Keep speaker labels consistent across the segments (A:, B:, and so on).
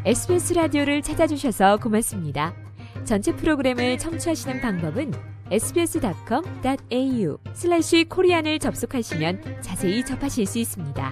A: SBS 라디오를 찾아주셔서 고맙습니다. 전체 프로그램을 청취하시는 방법은 sbs.com.au/korean을 접속하시면 자세히 접하실 수 있습니다.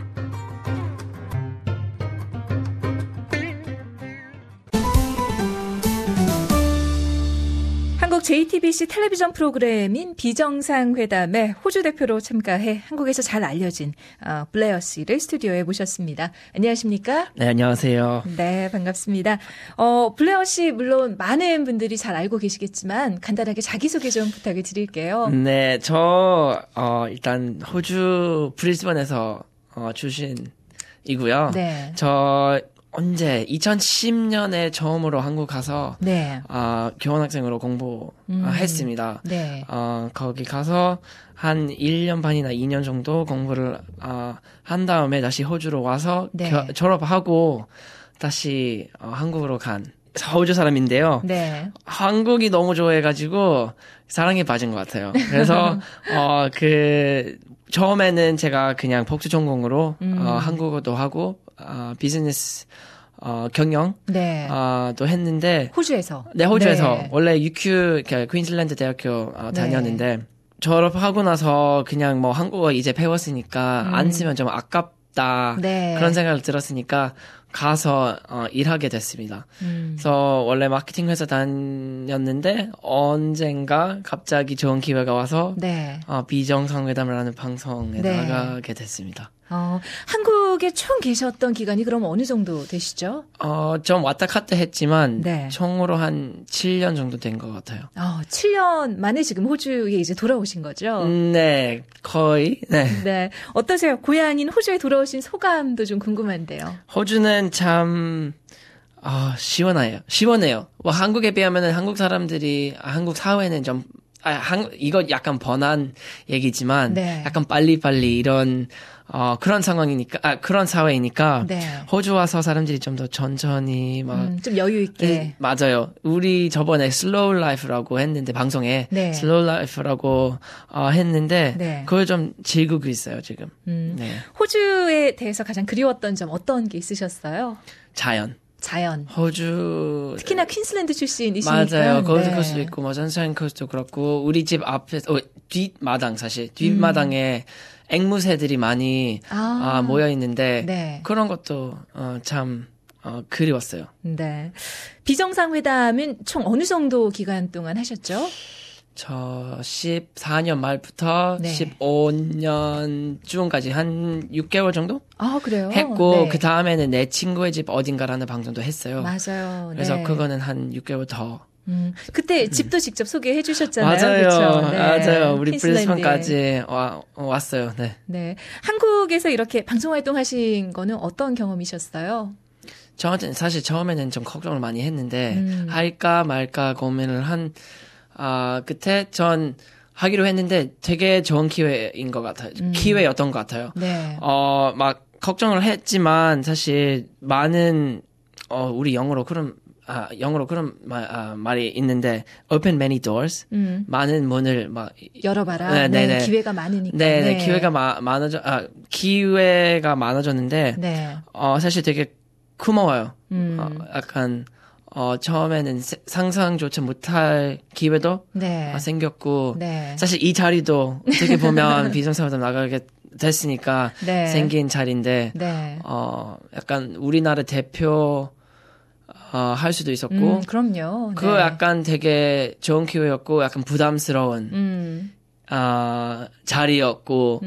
B: 한국 JTBC 텔레비전 프로그램인 비정상회담에 호주 대표로 참가해 한국에서 잘 알려진 블레어 씨를 스튜디오에 모셨습니다. 안녕하십니까?
C: 네, 안녕하세요.
B: 네, 반갑습니다. 블레어 씨 물론 많은 분들이 잘 알고 계시겠지만 간단하게 자기소개 좀 부탁을 드릴게요.
C: 네, 저 일단 호주 브리즈번에서 출신이고요.
B: 네.
C: 저 언제 2010년에 처음으로 한국 가서
B: 네.
C: 교환학생으로 공부했습니다.
B: 네.
C: 거기 가서 한 1년 반이나 2년 정도 공부를 한 다음에 다시 호주로 와서
B: 네.
C: 졸업하고 다시 한국으로 간 호주 사람인데요.
B: 네.
C: 한국이 너무 좋아해가지고 사랑에 빠진 것 같아요. 그래서 처음에는 제가 그냥 복수 전공으로 한국어도 하고 비즈니스 경영
B: 네.
C: 또 했는데
B: 호주에서.
C: 네, 호주에서
B: 네.
C: 원래 UQ 퀸즐랜드 대학교 다녔는데 졸업하고 나서 그냥 뭐 한국어 이제 배웠으니까 안 쓰면 좀 아깝다
B: 네.
C: 그런 생각을 들었으니까 가서 일하게 됐습니다. 그래서 원래 마케팅 회사 다녔는데 언젠가 갑자기 좋은 기회가 와서
B: 네.
C: 비정상회담이라는 방송에
B: 네.
C: 나가게 됐습니다.
B: 한국에 총 계셨던 기간이 그럼 어느 정도 되시죠?
C: 좀 왔다 갔다 했지만
B: 네.
C: 총으로 한 7년 정도 된 것 같아요.
B: 7년 만에 지금 호주에 이제 돌아오신 거죠?
C: 네, 거의. 네.
B: 네. 어떠세요? 고향인 호주에 돌아오신 소감도 좀 궁금한데요.
C: 호주는 참 시원해요. 뭐 한국에 비하면은 한국 사람들이 한국 사회는 좀 이거 약간 번한 얘기지만
B: 네.
C: 약간 빨리빨리 이런 그런 상황이니까 그런 사회이니까
B: 네.
C: 호주 와서 사람들이 좀 더 천천히
B: 좀 여유 있게.
C: 네, 맞아요. 우리 저번에 슬로우 라이프라고 했는데 방송에
B: 네.
C: 슬로우 라이프라고 했는데
B: 네.
C: 그걸 좀 즐기고 있어요 지금. 네.
B: 호주에 대해서 가장 그리웠던 점 어떤 게 있으셨어요?
C: 자연. 호주
B: 특히나 퀸슬랜드 출신이시니까.
C: 맞아요. 골드
B: 네.
C: 코스트도 있고 뭐 선샤인 코스트도 그렇고 우리 집 앞에 뒷마당에 앵무새들이 많이 모여 있는데
B: 네.
C: 그런 것도 참 그리웠어요.
B: 네. 비정상회담은 총 어느 정도 기간 동안 하셨죠?
C: 저 14년 말부터
B: 네.
C: 15년 중까지 한 6개월 정도
B: 그래요?
C: 했고
B: 네.
C: 그 다음에는 내 친구의 집 어딘가라는 방송도 했어요.
B: 맞아요.
C: 그래서
B: 네.
C: 그거는 한 6개월 더.
B: 그때 집도 직접 소개해 주셨잖아요.
C: 맞아요.
B: 그렇죠? 네.
C: 맞아요. 우리
B: 퀸슬랜드에.
C: 브리즈번까지 왔어요. 네.
B: 네. 한국에서 이렇게 방송 활동하신 거는 어떤 경험이셨어요?
C: 저한테는 사실 처음에는 좀 걱정을 많이 했는데 할까 말까 고민을 한 끝에 전 하기로 했는데 되게 좋은 기회인 것 같아요. 기회였던 것 같아요.
B: 네.
C: 막 걱정을 했지만 사실 많은 우리 영어로 그런 말이 있는데 open many doors 많은 문을 막
B: 열어봐라. 네, 기회가 많으니까.
C: 네. 기회가 많아졌는데
B: 네.
C: 사실 되게 고마워요. 약간 처음에는 상상조차 못할 기회도
B: 네.
C: 생겼고
B: 네.
C: 사실 이 자리도 어떻게 보면 비정상회담 나가게 됐으니까
B: 네.
C: 생긴 자리인데
B: 네.
C: 약간 우리나라 대표 할 수도 있었고
B: 그럼요.
C: 그거
B: 네.
C: 약간 되게 좋은 기회였고 약간 부담스러운 자리였고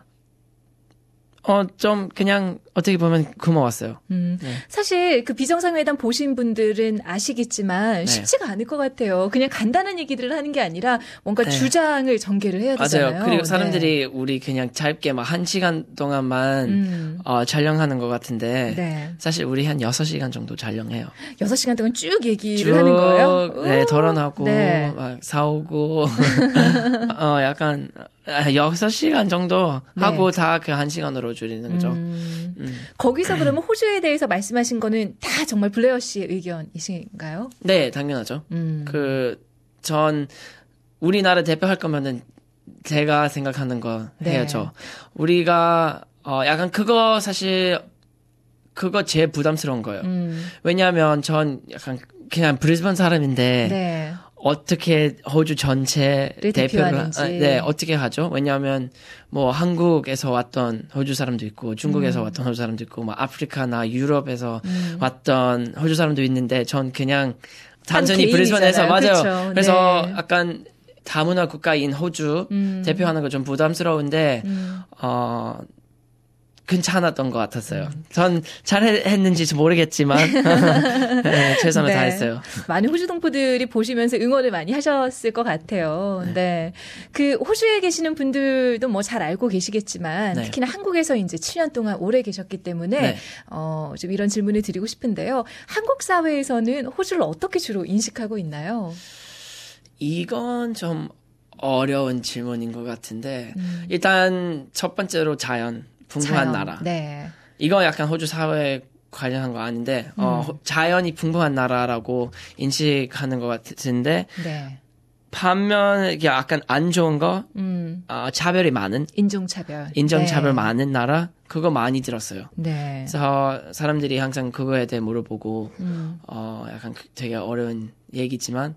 C: 좀 그냥 어떻게 보면 고마웠어요.
B: 네. 사실 그 비정상회담 보신 분들은 아시겠지만
C: 네.
B: 쉽지가 않을 것 같아요. 그냥 간단한 얘기들을 하는 게 아니라 뭔가
C: 네.
B: 주장을 전개를 해야 되잖아요.
C: 맞아요. 그리고 사람들이 우리 그냥 짧게 막 1시간 동안만 촬영하는 것 같은데
B: 네.
C: 사실 우리 한 6시간 정도 촬영해요.
B: 6시간 동안 쭉 얘기를 하는 거예요?
C: 네, 덜어나고
B: 네.
C: 막 사오고 약간 6시간 정도
B: 네.
C: 하고 다 그 1시간으로 줄이는 거죠.
B: 거기서 그러면 호주에 대해서 말씀하신 거는 다 정말 블레어 씨의 의견이신가요?
C: 네, 당연하죠. 전 우리나라 대표할 거면은 제가 생각하는 거
B: 네.
C: 해야죠. 우리가 약간 그거 사실 그거 제일 부담스러운 거예요. 왜냐하면 전 약간 그냥 브리즈번 사람인데
B: 네.
C: 어떻게 호주 전체를 대표를 네, 어떻게 하죠? 왜냐하면 뭐 한국에서 왔던 호주 사람도 있고 중국에서 왔던 호주 사람도 있고 뭐 아프리카나 유럽에서 왔던 호주 사람도 있는데 전 그냥 단순히 브리즈번에서 맞아요. 그쵸. 그래서 네. 약간 다문화 국가인 호주 대표하는 거 좀 부담스러운데 괜찮았던 것 같았어요. 전 잘했는지 모르겠지만 네, 최선을
B: 네.
C: 다했어요.
B: 많은 호주 동포들이 보시면서 응원을 많이 하셨을 것 같아요. 네, 그 호주에 계시는 분들도 뭐 잘 알고 계시겠지만 네. 특히나 한국에서 이제 7년 동안 오래 계셨기 때문에 네. 좀 이런 질문을 드리고 싶은데요. 한국 사회에서는 호주를 어떻게 주로 인식하고 있나요?
C: 이건 좀 어려운 질문인 것 같은데 일단 첫 번째로 풍부한 나라. 네. 이거 약간 호주 사회에 관련한 거 아닌데, 자연이 풍부한 나라라고 인식하는 것 같은데, 네. 반면, 약간 안 좋은 거, 차별이 많은.
B: 인종차별.
C: 네. 많은 나라, 그거 많이 들었어요.
B: 네.
C: 그래서 사람들이 항상 그거에 대해 물어보고, 약간 되게 어려운 얘기지만,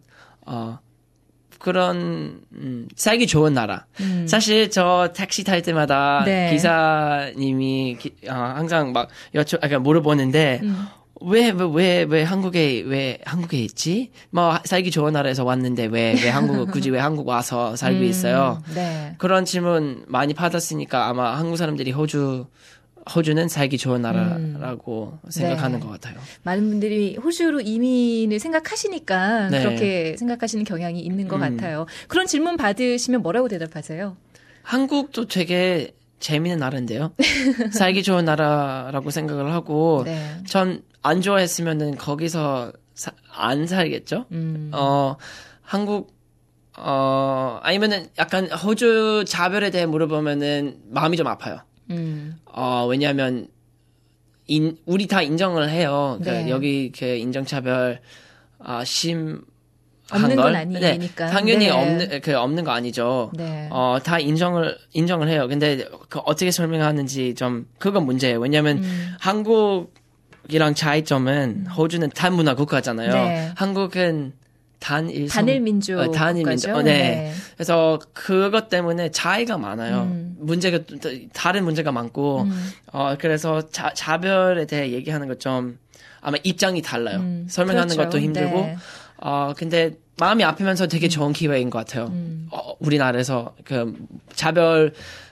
C: 그런 살기 좋은 나라. 사실 저 택시 탈 때마다 네. 기사님이 항상 막 물어보는데 왜 한국에 있지? 뭐 살기 좋은 나라에서 왔는데 왜 굳이 왜 한국 와서 살고 있어요? 네. 그런 질문 많이 받았으니까 아마 한국 사람들이 호주는 살기 좋은 나라라고 생각하는
B: 네.
C: 것 같아요.
B: 많은 분들이 호주로 이민을 생각하시니까 네. 그렇게 생각하시는 경향이 있는 것 같아요. 그런 질문 받으시면 뭐라고 대답하세요?
C: 한국도 되게 재미있는 나라인데요. 살기 좋은 나라라고 생각을 하고 네. 전 안 좋아했으면은 거기서 안 살겠죠. 한국 아니면은 약간 호주 차별에 대해 물어보면은 마음이 좀 아파요. 왜냐하면 우리 다 인정을 해요. 네. 여기 인정차별 없는
B: 건 아니니까.
C: 네, 당연히
B: 네.
C: 없는 거 아니죠.
B: 네.
C: 다 인정을 해요. 근데 어떻게 설명하는지 좀 그건 문제예요. 왜냐하면 한국이랑 차이점은 호주는 단문화 국가잖아요. 네. 한국은
B: 단일 민족 국가죠.
C: 네. 네. 그래서 그것 때문에 차이가 많아요. 다른 문제가 많고 그래서 차별에 대해 얘기하는 것 좀 아마 입장이 달라요. 설명하는
B: 그렇죠.
C: 것도 힘들고
B: 네.
C: 근데 마음이 아프면서 되게 좋은 기회인 것 같아요. 우리나라에서 차별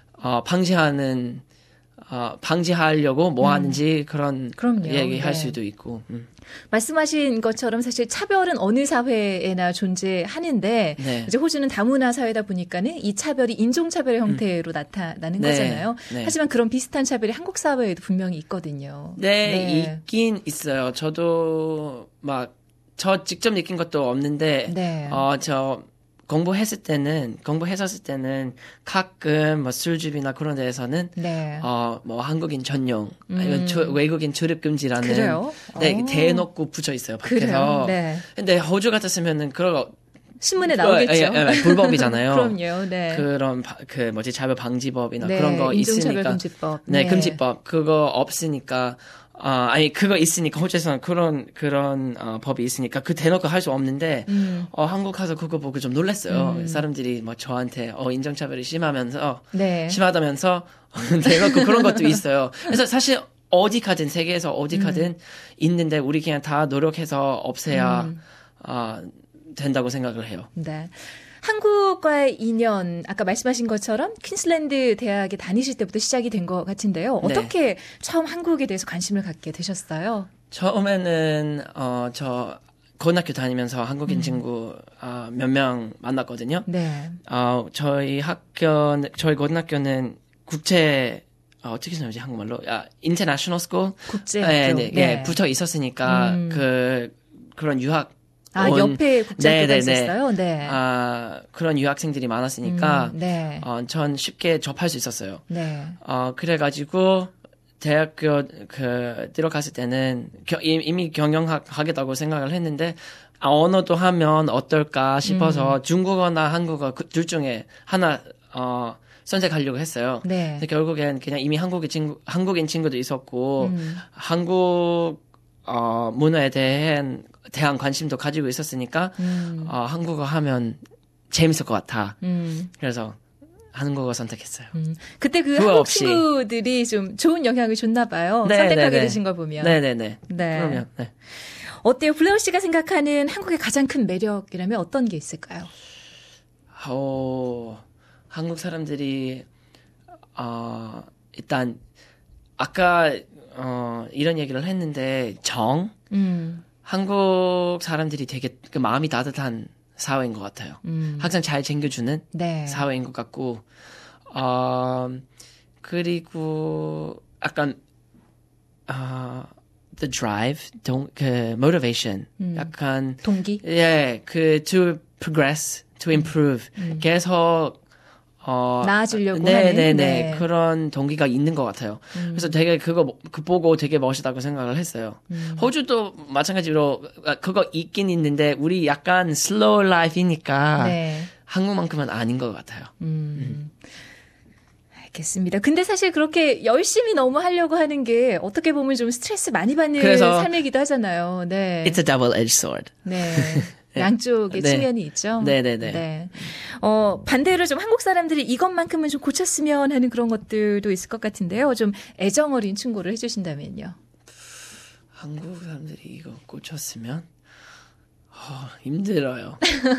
C: 방지하려고 뭐 하는지 그럼요. 얘기할 네. 수도 있고.
B: 말씀하신 것처럼 사실 차별은 어느 사회에나 존재하는데
C: 네.
B: 이제 호주는 다문화 사회다 보니까는 이 차별이 인종차별의 형태로 나타나는
C: 네.
B: 거잖아요.
C: 네.
B: 하지만 그런 비슷한 차별이 한국 사회에도 분명히 있거든요.
C: 네. 있긴 있어요. 저도 저 직접 느낀 것도 없는데
B: 네.
C: 저 공부했었을 때는 가끔 술집이나 그런 데에서는
B: 네.
C: 뭐 한국인 전용 아니면 외국인 출입 금지라는
B: 그래요?
C: 네, 대놓고 붙여 있어요. 밖에서.
B: 네.
C: 근데 호주 같았으면은 그런 거
B: 신문에 나오겠죠.
C: 불법이잖아요.
B: 그럼요. 네.
C: 그런 차별 방지법이나 네. 그런 거
B: 인종차별
C: 있으니까.
B: 금지법.
C: 네, 금지법. 그거 없으니까 그거 있으니까 호주에서는 그런 법이 있으니까 대놓고 할 수 없는데 한국 가서 그거 보고 좀 놀랐어요. 사람들이 저한테 인종차별이 심하다면서 대놓고 그런 것도 있어요. 그래서 사실 어디 가든 세계에서 어디 가든 있는데 우리 그냥 다 노력해서 없애야 된다고 생각을 해요.
B: 네. 한국과의 인연, 아까 말씀하신 것처럼 퀸슬랜드 대학에 다니실 때부터 시작이 된 것 같은데요. 어떻게 네. 처음 한국에 대해서 관심을 갖게 되셨어요?
C: 처음에는 저 고등학교 다니면서 한국인 친구 몇 명 만났거든요.
B: 네.
C: 저희 고등학교는 국제 어떻게 설명하지 한국말로? 인터내셔널 스쿨?
B: 국제
C: 학교. 네, 붙어 있었으니까 그런 유학
B: 옆에 국제학교가 있었어요? 네.
C: 그런 유학생들이 많았으니까,
B: 네.
C: 전 쉽게 접할 수 있었어요.
B: 네.
C: 그래가지고, 대학교, 들어갔을 때는, 이미 경영학 하겠다고 생각을 했는데, 언어도 하면 어떨까 싶어서 중국어나 한국어 둘 중에 하나, 선택하려고 했어요.
B: 네.
C: 근데 결국엔 그냥 이미 한국인 친구도 있었고 한국 문화에 대한 관심도 가지고 있었으니까 한국어 하면 재밌을 것 같아. 그래서 한국어 선택했어요.
B: 그때 그 한국 친구들이 좀 좋은 영향을 줬나 봐요.
C: 네,
B: 선택하게
C: 네, 네.
B: 되신 걸 보면.
C: 네네네.
B: 네.
C: 그러면 네.
B: 어때요? 블레어 씨가 생각하는 한국의 가장 큰 매력이라면 어떤 게 있을까요?
C: 한국 사람들이 일단 아까 이런 얘기를 했는데 한국 사람들이 되게 그 마음이 따뜻한 사회인 것 같아요. 항상 잘 챙겨주는
B: 네.
C: 사회인 것 같고 그리고 약간 the drive, 그 motivation, 약간
B: 동기?
C: 예, 그 to progress, to improve, 계속
B: 나아지려고
C: 하는
B: 네.
C: 그런 동기가 있는 것 같아요. 그래서 되게 그거 보고 되게 멋있다고 생각을 했어요. 호주도 마찬가지로 그거 있긴 있는데 우리 약간 slow life이니까
B: 네.
C: 한국만큼은 아닌 것 같아요.
B: 알겠습니다. 근데 사실 그렇게 열심히 너무 하려고 하는 게 어떻게 보면 좀 스트레스 많이 받는 삶이기도 하잖아요. 네.
C: It's a double-edged sword.
B: 네. 양쪽의 측면이 있죠.
C: 네네네.
B: 네. 반대로 좀 한국 사람들이 이것만큼은 좀 고쳤으면 하는 그런 것들도 있을 것 같은데요. 좀 애정 어린 충고를 해주신다면요.
C: 한국 사람들이 이거 고쳤으면 힘들어요.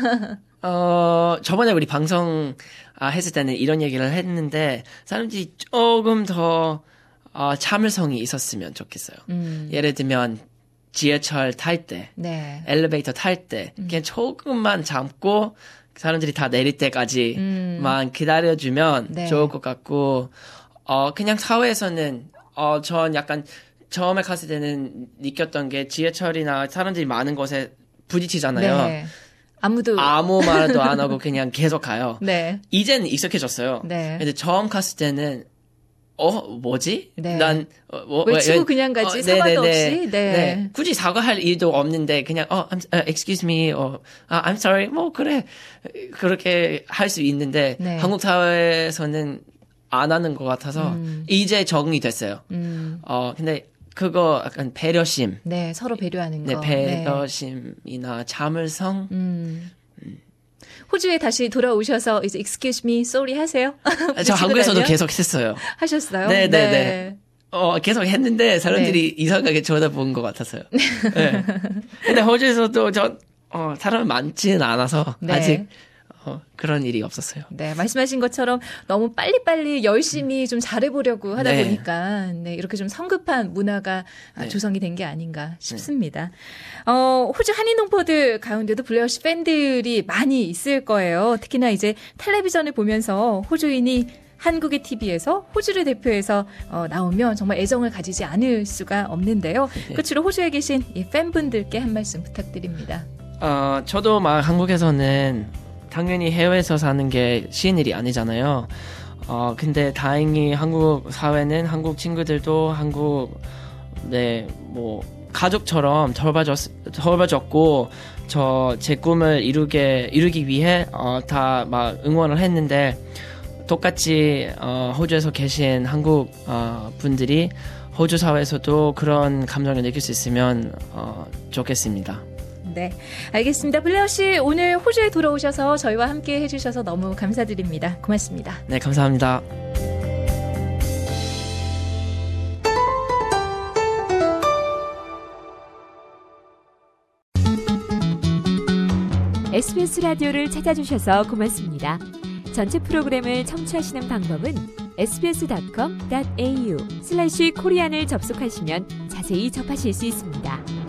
C: 저번에 우리 방송 했을 때는 이런 얘기를 했는데 사람들이 조금 더 참을성이 있었으면 좋겠어요. 예를 들면 지하철 탈 때,
B: 네.
C: 엘리베이터 탈 때 그냥 조금만 참고 사람들이 다 내릴 때까지만 기다려주면
B: 네.
C: 좋을 것 같고 그냥 사회에서는 전 약간 처음에 갔을 때는 느꼈던 게 지하철이나 사람들이 많은 곳에 부딪히잖아요.
B: 네. 아무
C: 말도 안 하고 그냥 계속 가요.
B: 네.
C: 이제는 익숙해졌어요.
B: 네.
C: 근데 처음 갔을 때는 뭐지?
B: 네.
C: 난
B: 왜 치고 그냥 가지? 사과도 없이. 네.
C: 굳이 사과할 일도 없는데 그냥 excuse me, I'm sorry. 뭐 그래 그렇게 할 수 있는데
B: 네.
C: 한국 사회에서는 안 하는 것 같아서 이제 적응이 됐어요. 근데 그거 약간 배려심.
B: 네, 서로 배려하는 거.
C: 배려심이나 참을성.
B: 호주에 다시 돌아오셔서 이제 excuse me, sorry 하세요?
C: 저 한국에서도 계속 했어요.
B: 하셨어요?
C: 네. 계속 했는데 사람들이 이상하게 쳐다본 것 같았어요. 네. 근데 호주에서도 사람이 많지는 않아서 아직 그런 일이 없었어요.
B: 네, 말씀하신 것처럼 너무 빨리빨리 열심히 좀 잘해보려고 하다 보니까 이렇게 좀 성급한 문화가 조성이 된 게 아닌가 싶습니다. 호주 한인 동포들 가운데도 블레어 씨 팬들이 많이 있을 거예요. 특히나 이제 텔레비전을 보면서 호주인이 한국의 TV에서 호주를 대표해서 나오면 정말 애정을 가지지 않을 수가 없는데요. 끝으로 호주에 계신 이 팬분들께 한 말씀 부탁드립니다.
C: 저도 막 한국에서는 당연히 해외에서 사는 게 쉬운 일이 아니잖아요. 근데 다행히 한국 사회는 한국 친구들도 가족처럼 돌봐줬고, 제 꿈을 이루기 위해, 다 막 응원을 했는데, 똑같이, 호주에서 계신 한국, 분들이 호주 사회에서도 그런 감정을 느낄 수 있으면, 좋겠습니다.
B: 네, 알겠습니다. 블레어 씨, 오늘 호주에 돌아오셔서 저희와 함께 해주셔서 너무 감사드립니다. 고맙습니다.
C: 네, 감사합니다.
A: SBS 라디오를 찾아주셔서 고맙습니다. 전체 프로그램을 청취하시는 방법은 sbs.com.au/korean을 접속하시면 자세히 접하실 수 있습니다.